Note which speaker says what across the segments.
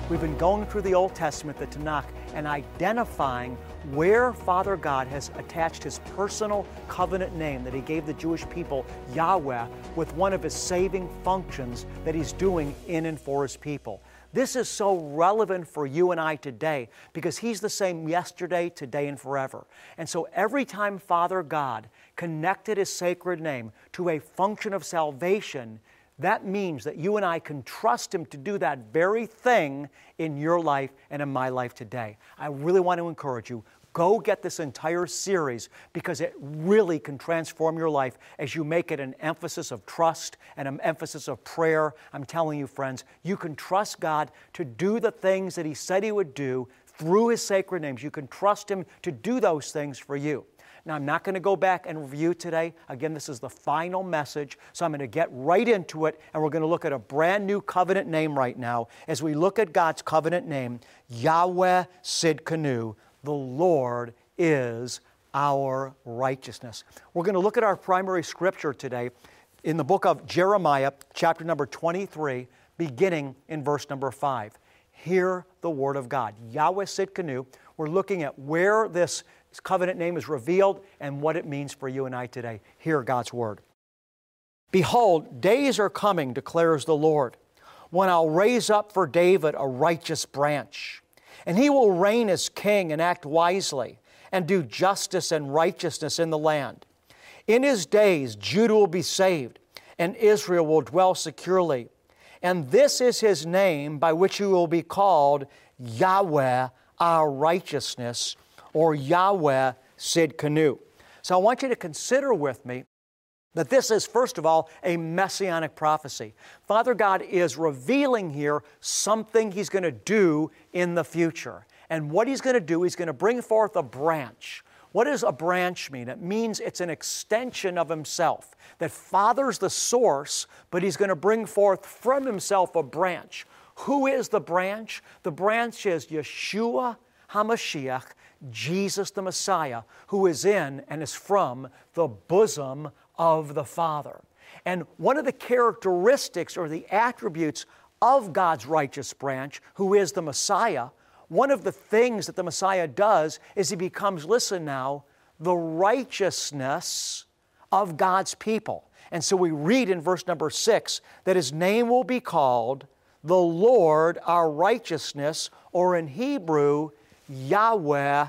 Speaker 1: We've been going through the Old Testament, the Tanakh, and identifying where Father God has attached His personal covenant name that He gave the Jewish people, Yahweh, with one of His saving functions that He's doing in and for His people. This is so relevant for you and I today because He's the same yesterday, today, and forever. And so every time Father God connected His sacred name to a function of salvation, that means that you and I can trust Him to do that very thing in your life and in my life today. I really want to encourage you, go get this entire series because it really can transform your life as you make it an emphasis of trust and an emphasis of prayer. I'm telling you, friends, you can trust God to do the things that He said He would do through His sacred names. You can trust Him to do those things for you. Now, I'm not going to go back and review today. Again, this is the final message, so I'm going to get right into it, and we're going to look at a brand new covenant name right now as we look at God's covenant name, Yahweh Sidkenu. The Lord is our righteousness. We're going to look at our primary scripture today in the book of Jeremiah, chapter number 23, beginning in verse number 5. Hear the word of God. Yahweh Sidkenu. We're looking at where this covenant name is revealed and what it means for you and I today. Hear God's word. Behold, days are coming, declares the Lord, when I'll raise up for David a righteous branch. And he will reign as king and act wisely and do justice and righteousness in the land. In his days, Judah will be saved and Israel will dwell securely. And this is his name by which he will be called Yahweh, our righteousness, or Yahweh Sidkenu. So I want you to consider with me that this is, first of all, a messianic prophecy. Father God is revealing here something He's going to do in the future. And what He's going to do, He's going to bring forth a branch. What does a branch mean? It means it's an extension of Himself. That Father's the source, but He's going to bring forth from Himself a branch. Who is the branch? The branch is Yeshua HaMashiach, Jesus the Messiah, who is in and is from the bosom of the Father. And one of the characteristics or the attributes of God's righteous branch, who is the Messiah, one of the things that the Messiah does is He becomes, listen now, the righteousness of God's people. And so we read in verse number 6 that His name will be called the Lord our righteousness, or in Hebrew, Yahweh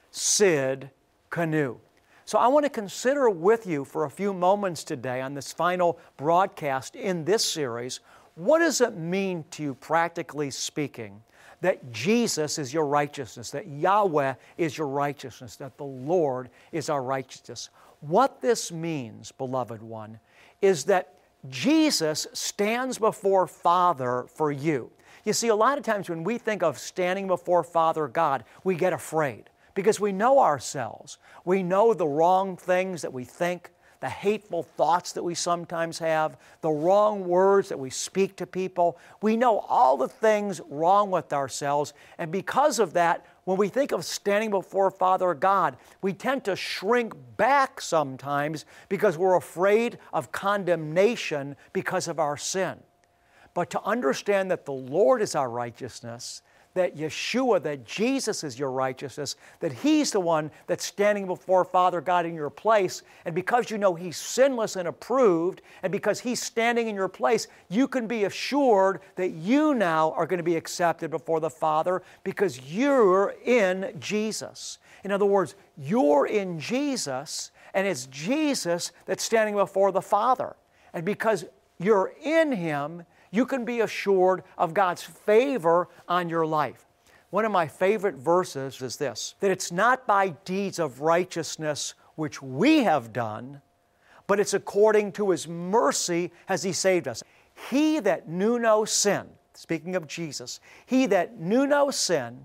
Speaker 1: Sidkenu. So I want to consider with you for a few moments today on this final broadcast in this series, what does it mean to you, practically speaking, that Jesus is your righteousness, that Yahweh is your righteousness, that the Lord is our righteousness? What this means, beloved one, is that Jesus stands before Father for you. You see, a lot of times when we think of standing before Father God, we get afraid because we know ourselves. We know the wrong things that we think, the hateful thoughts that we sometimes have, the wrong words that we speak to people. We know all the things wrong with ourselves, and because of that, when we think of standing before Father God, we tend to shrink back sometimes because we're afraid of condemnation because of our sin. But to understand that the Lord is our righteousness, that Yeshua, that Jesus is your righteousness, that He's the one that's standing before Father God in your place, and because you know He's sinless and approved, and because He's standing in your place, you can be assured that you now are going to be accepted before the Father because you're in Jesus. In other words, you're in Jesus, and it's Jesus that's standing before the Father. And because you're in Him, you can be assured of God's favor on your life. One of my favorite verses is this, that it's not by deeds of righteousness which we have done, but it's according to His mercy has He saved us. He that knew no sin, speaking of Jesus, He that knew no sin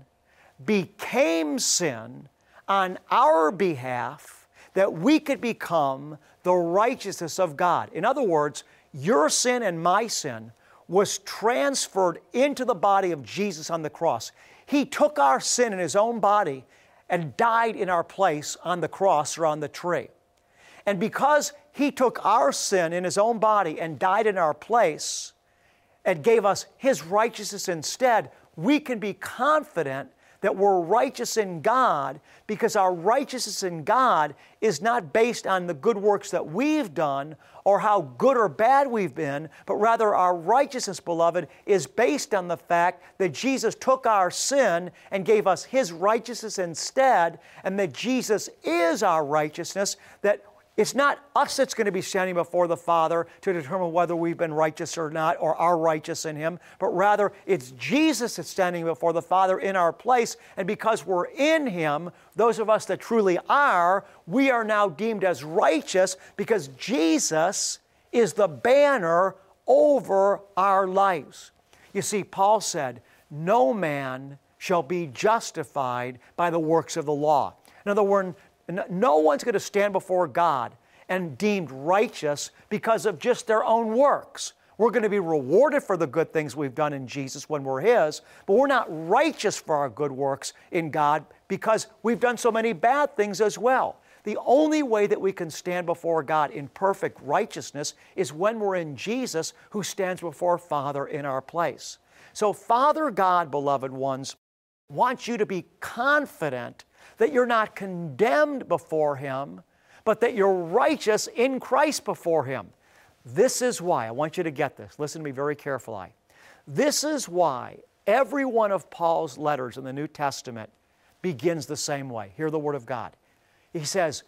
Speaker 1: became sin on our behalf that we could become the righteousness of God. In other words, your sin and my sin was transferred into the body of Jesus on the cross. He took our sin in His own body and died in our place on the cross or on the tree. And because He took our sin in His own body and died in our place, and gave us His righteousness instead, we can be confident that we're righteous in God, because our righteousness in God is not based on the good works that we've done or how good or bad we've been, but rather our righteousness, beloved, is based on the fact that Jesus took our sin and gave us His righteousness instead, and that Jesus is our righteousness, that it's not us that's going to be standing before the Father to determine whether we've been righteous or not, or are righteous in Him, but rather it's Jesus that's standing before the Father in our place, and because we're in Him, those of us that truly are, we are now deemed as righteous because Jesus is the banner over our lives. You see, Paul said, "No man shall be justified by the works of the law." In other words, no one's going to stand before God and deemed righteous because of just their own works. We're going to be rewarded for the good things we've done in Jesus when we're His, but we're not righteous for our good works in God because we've done so many bad things as well. The only way that we can stand before God in perfect righteousness is when we're in Jesus, who stands before Father in our place. So Father God, beloved ones, wants you to be confident that you're not condemned before Him, but that you're righteous in Christ before Him. This is why, I want you to get this, listen to me very carefully. This is why every one of Paul's letters in the New Testament begins the same way. Hear the Word of God. He says,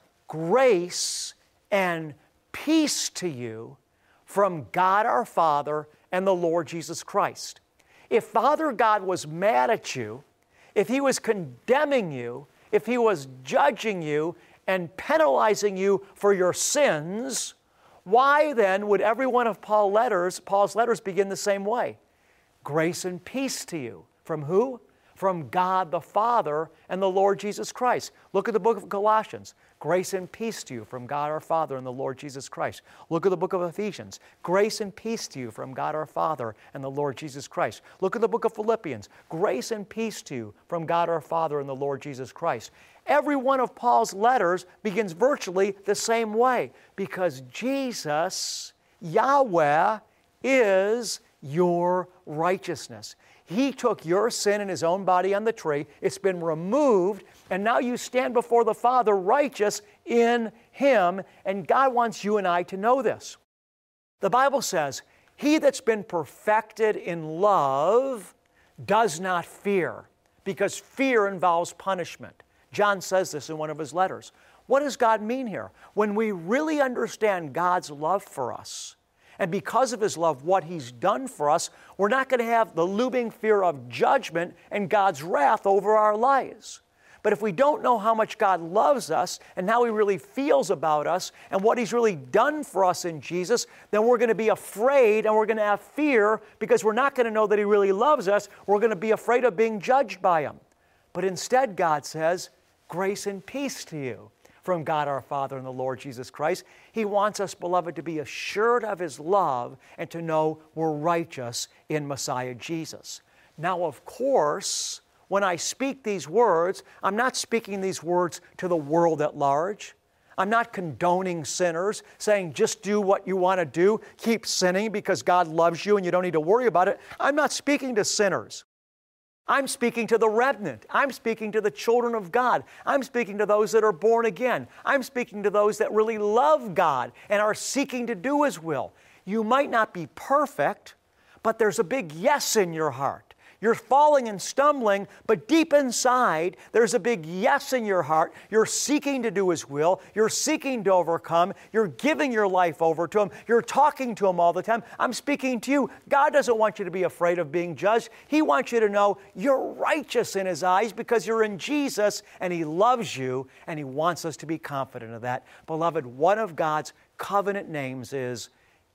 Speaker 1: "Grace and peace to you from God our Father and the Lord Jesus Christ." If Father God was mad at you, if He was condemning you, if He was judging you and penalizing you for your sins, why then would every one of Paul's letters begin the same way? Grace and peace to you. From who? From God the Father and the Lord Jesus Christ. Look at the book of Colossians. Grace and peace to you from God our Father and the Lord Jesus Christ. Look at the book of Ephesians. Grace and peace to you from God our Father and the Lord Jesus Christ. Look at the book of Philippians. Grace and peace to you from God our Father and the Lord Jesus Christ. Every one of Paul's letters begins virtually the same way, because Jesus, Yahweh, is your righteousness. He took your sin in His own body on the tree. It's been removed, and now you stand before the Father righteous in Him, and God wants you and I to know this. The Bible says, "He that's been perfected in love does not fear," because fear involves punishment. John says this in one of his letters. What does God mean here? When we really understand God's love for us, and because of His love, what He's done for us, we're not going to have the looming fear of judgment and God's wrath over our lives. But if we don't know how much God loves us and how He really feels about us and what He's really done for us in Jesus, then we're going to be afraid and we're going to have fear, because we're not going to know that He really loves us. We're going to be afraid of being judged by Him. But instead, God says, "Grace and peace to you from God our Father and the Lord Jesus Christ." He wants us, beloved, to be assured of His love and to know we're righteous in Messiah Jesus. Now, of course, when I speak these words, I'm not speaking these words to the world at large. I'm not condoning sinners, saying just do what you want to do, keep sinning because God loves you and you don't need to worry about it. I'm not speaking to sinners. I'm speaking to the remnant. I'm speaking to the children of God. I'm speaking to those that are born again. I'm speaking to those that really love God and are seeking to do His will. You might not be perfect, but there's a big yes in your heart. You're falling and stumbling, but deep inside, there's a big yes in your heart. You're seeking to do His will. You're seeking to overcome. You're giving your life over to Him. You're talking to Him all the time. I'm speaking to you. God doesn't want you to be afraid of being judged. He wants you to know you're righteous in His eyes because you're in Jesus, and He loves you, and He wants us to be confident of that. Beloved, one of God's covenant names is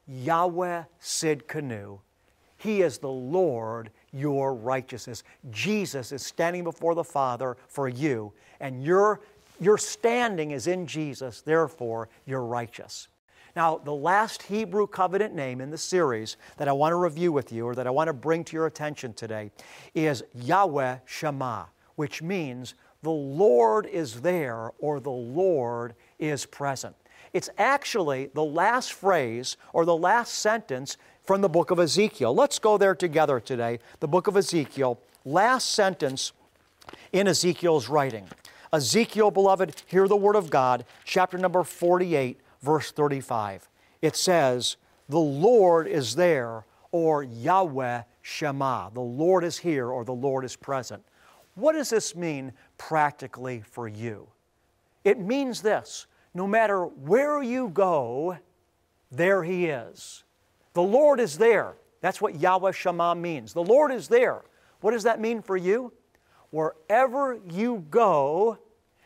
Speaker 1: Yahweh Sidkenu. He is the Lord, your righteousness. Jesus is standing before the Father for you, and your standing is in Jesus, therefore you're righteous. Now, the last Hebrew covenant name in the series that I want to review with you, or that I want to bring to your attention today, is Yahweh Shammah, which means the Lord is there, or the Lord is present. It's actually the last phrase or the last sentence from the book of Ezekiel. Let's go there together today. The book of Ezekiel, last sentence in Ezekiel's writing. Ezekiel, beloved, hear the word of God, chapter number 48, verse 35. It says, the Lord is there, or Yahweh Shema. The Lord is here, or the Lord is present. What does this mean practically for you? It means this: no matter where you go, there He is. The Lord is there. That's what Yahweh Shema means. The Lord is there. What does that mean for you? Wherever you go,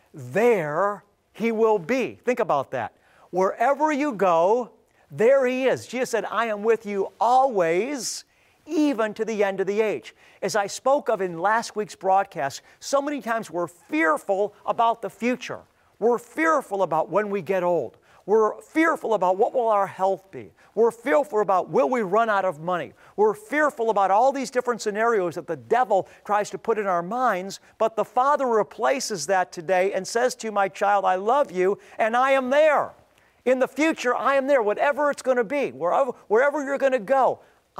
Speaker 1: there He will be. Think about that. Wherever you go, there He is. Jesus said, I am with you always, even to the end of the age. As I spoke of in last week's broadcast, so many times we're fearful about the future. We're fearful about when we get old. We're fearful about what will our health be. We're fearful about will we run out of money. We're fearful about all these different scenarios that the devil tries to put in our minds, but the Father replaces that today and says to you, my child, I love you, and I am there. In the future, I am there, whatever it's going to be, wherever you're going to go,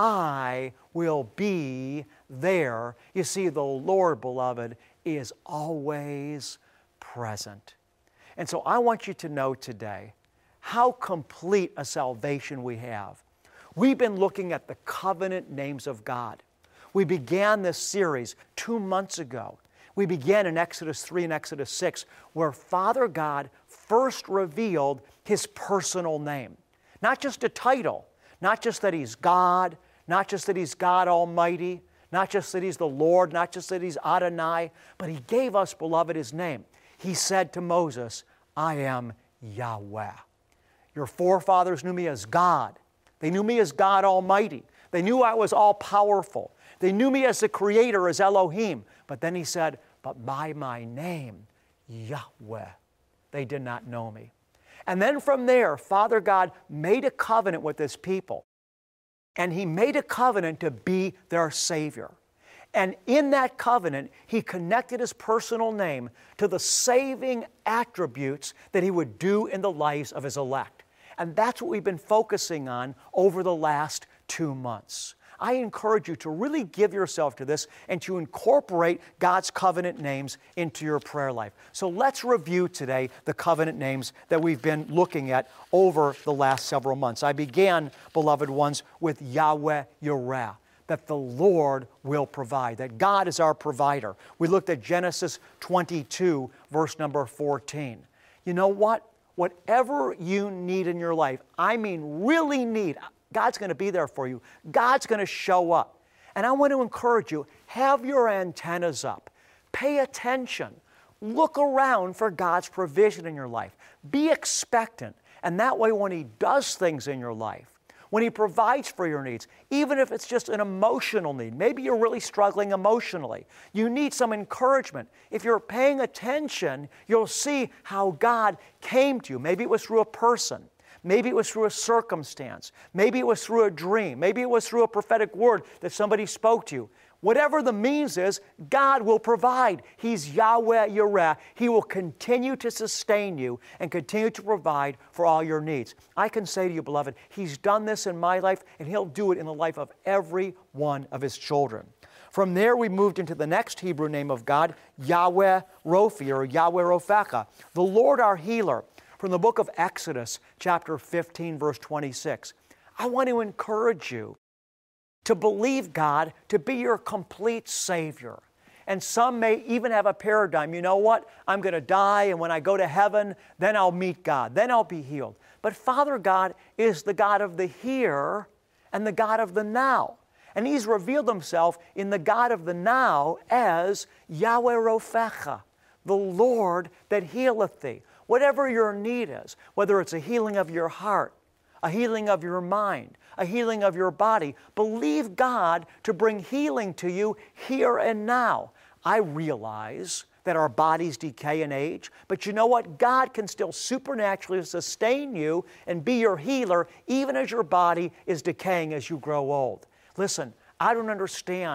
Speaker 1: I will be there. You see, the Lord, beloved, is always present. And so I want you to know today how complete a salvation we have. We've been looking at the covenant names of God. We began this series 2 months ago. We began in Exodus 3 and Exodus 6, where Father God first revealed His personal name. Not just a title, not just that He's God, not just that He's God Almighty, not just that He's the Lord, not just that He's Adonai, but He gave us, beloved, His name. He said to Moses, I am Yahweh. Your forefathers knew me as God. They knew me as God Almighty. They knew I was all-powerful. They knew me as the Creator, as Elohim. But then He said, but by my name, Yahweh, they did not know me. And then from there, Father God made a covenant with His people. And He made a covenant to be their Savior. And in that covenant, He connected His personal name to the saving attributes that He would do in the lives of His elect. And that's what we've been focusing on over the last 2 months. I encourage you to really give yourself to this and to incorporate God's covenant names into your prayer life. So let's review today the covenant names that we've been looking at over the last several months. I began, beloved ones, with Yahweh Yireh, that the Lord will provide, that God is our provider. We looked at Genesis 22, verse number 14. You know what? Whatever you need in your life, I mean really need, God's going to be there for you. God's going to show up. And I want to encourage you, have your antennas up. Pay attention. Look around for God's provision in your life. Be expectant. And that way, when He does things in your life, when He provides for your needs, even if it's just an emotional need, maybe you're really struggling emotionally, you need some encouragement. If you're paying attention, you'll see how God came to you. Maybe it was through a person. Maybe it was through a circumstance. Maybe it was through a dream. Maybe it was through a prophetic word that somebody spoke to you. Whatever the means is, God will provide. He's Yahweh Yireh. He will continue to sustain you and continue to provide for all your needs. I can say to you, beloved, He's done this in my life, and He'll do it in the life of every one of His children. From there, we moved into the next Hebrew name of God, Yahweh Rophi, or Yahweh Rophecha, the Lord our healer, from the book of Exodus, chapter 15, verse 26. I want to encourage you to believe God to be your complete Savior. And some may even have a paradigm, you know what, I'm going to die, and when I go to heaven, then I'll meet God, then I'll be healed. But Father God is the God of the here and the God of the now. And He's revealed Himself in the God of the now as Yahweh Rophecha, the Lord that healeth thee. Whatever your need is, whether it's a healing of your heart, a healing of your mind, a healing of your body, believe God to bring healing to you here and now. I realize that our bodies decay and age, but you know what? God can still supernaturally sustain you and be your healer even as your body is decaying as you grow old. Listen, I don't understand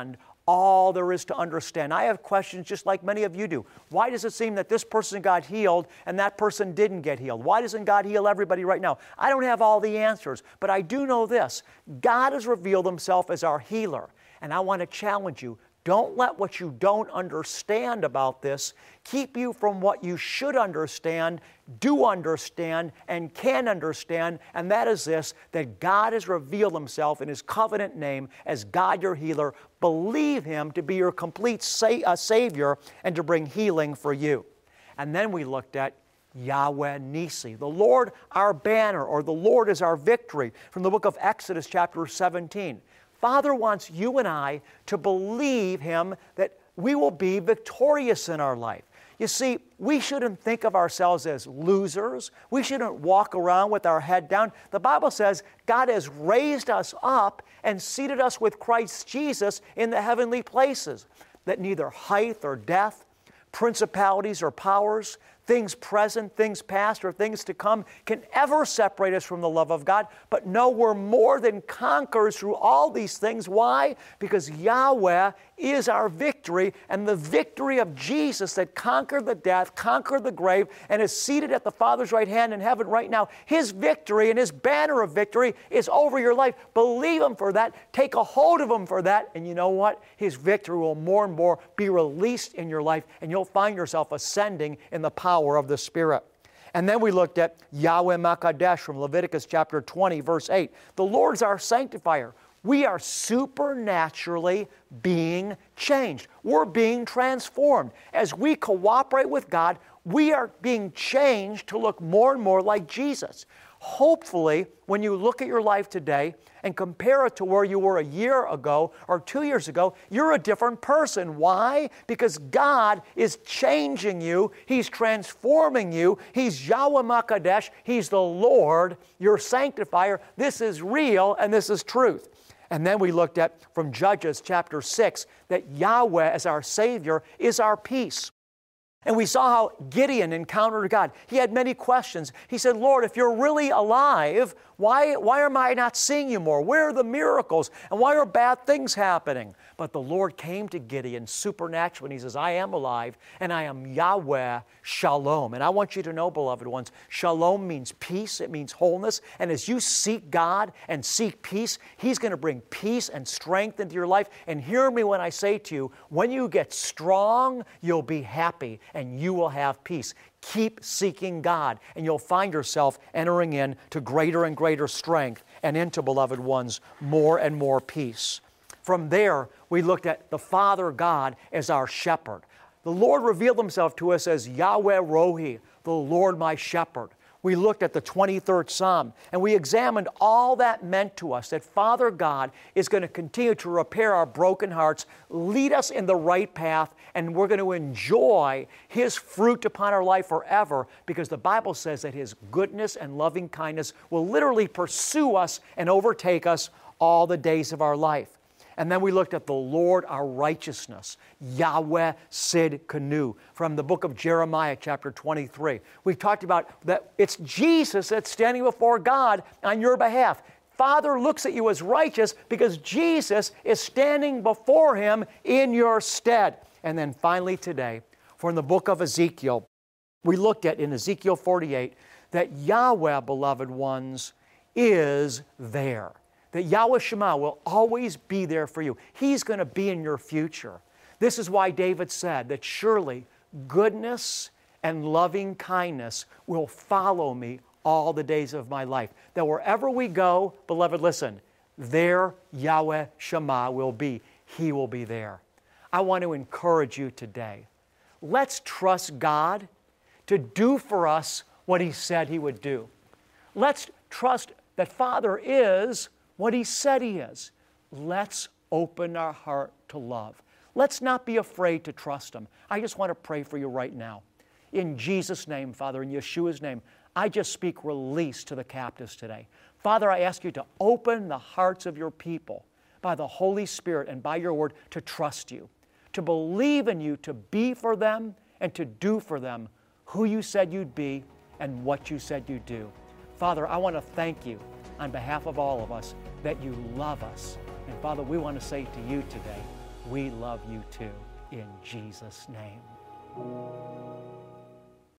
Speaker 1: all there is to understand. I have questions just like many of you do. Why does it seem that this person got healed and that person didn't get healed? Why doesn't God heal everybody right now? I don't have all the answers, but I do know this. God has revealed Himself as our healer. And I want to challenge you, don't let what you don't understand about this keep you from what you should understand, do understand, and can understand, and that is this, that God has revealed Himself in His covenant name as God your healer. Believe Him to be your complete Savior and to bring healing for you. And then we looked at Yahweh Nissi, the Lord our banner, or the Lord is our victory, from the book of Exodus chapter 17. Father wants you and I to believe Him that we will be victorious in our life. You see, we shouldn't think of ourselves as losers. We shouldn't walk around with our head down. The Bible says God has raised us up and seated us with Christ Jesus in the heavenly places, that neither height or depth, principalities or powers, things present, things past, or things to come can ever separate us from the love of God. But no, we're more than conquerors through all these things. Why? Because Yahweh is our victory, and the victory of Jesus that conquered the death, conquered the grave, and is seated at the Father's right hand in heaven right now. His victory and His banner of victory is over your life. Believe Him for that. Take a hold of Him for that. And you know what? His victory will more and more be released in your life, and you'll find yourself ascending in the power of the Spirit. And then we looked at Yahweh Makadesh from Leviticus chapter 20, verse 8. The Lord's our sanctifier. We are supernaturally being changed. We're being transformed. As we cooperate with God, we are being changed to look more and more like Jesus. Hopefully, when you look at your life today and compare it to where you were a year ago or 2 years ago, you're a different person. Why? Because God is changing you. He's transforming you. He's Yahweh Makadesh. He's the Lord, your sanctifier. This is real and this is truth. And then we looked at from Judges chapter 6 that Yahweh as our Savior is our peace. And we saw how Gideon encountered God. He had many questions. He said, Lord, if you're really alive, why am I not seeing you more? Where are the miracles? And why are bad things happening? But the Lord came to Gideon supernaturally, and He says, I am alive, and I am Yahweh Shalom. And I want you to know, beloved ones, Shalom means peace. It means wholeness. And as you seek God and seek peace, He's going to bring peace and strength into your life. And hear me when I say to you, when you get strong, you'll be happy, and you will have peace. Keep seeking God, and you'll find yourself entering into greater and greater strength and into, beloved ones, more and more peace. From there, we looked at the Father God as our shepherd. The Lord revealed Himself to us as Yahweh Rohi, the Lord my shepherd. We looked at the 23rd Psalm, and we examined all that meant to us, that Father God is going to continue to repair our broken hearts, lead us in the right path, and we're going to enjoy His fruit upon our life forever, because the Bible says that His goodness and loving kindness will literally pursue us and overtake us all the days of our life. And then we looked at the Lord our righteousness, Yahweh Sidkenu, from the book of Jeremiah chapter 23. We talked about that it's Jesus that's standing before God on your behalf. Father looks at you as righteous because Jesus is standing before Him in your stead. And then finally today, from the book of Ezekiel, we looked at in Ezekiel 48 that Yahweh, beloved ones, is there. That Yahweh Shema will always be there for you. He's going to be in your future. This is why David said that surely goodness and loving kindness will follow me all the days of my life. That wherever we go, beloved, listen, there Yahweh Shema will be. He will be there. I want to encourage you today. Let's trust God to do for us what He said He would do. Let's trust that Father is what He said He is. Let's open our heart to love. Let's not be afraid to trust Him. I just want to pray for you right now. In Jesus' name, Father, in Yeshua's name, I just speak release to the captives today. Father, I ask you to open the hearts of your people by the Holy Spirit and by your word to trust you, to believe in you, to be for them and to do for them who you said you'd be and what you said you'd do. Father, I want to thank you on behalf of all of us that you love us. And Father, we want to say to you today, we love you too, in Jesus' name.